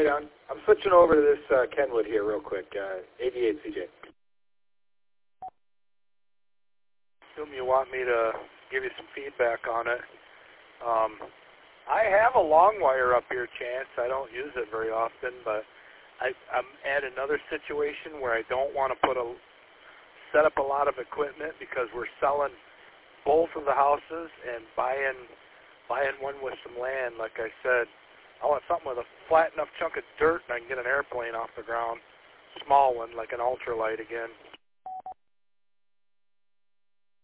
right, I'm switching over to this Kenwood here real quick. 88 CJ. Assume you want me to give you some feedback on it. I have a long wire up here, Chance. I don't use it very often, but I'm at another situation where I don't want to set up a lot of equipment because we're selling both of the houses and buying one with some land. Like I said, I want something with a flat enough chunk of dirt and I can get an airplane off the ground. Small one, like an ultralight again.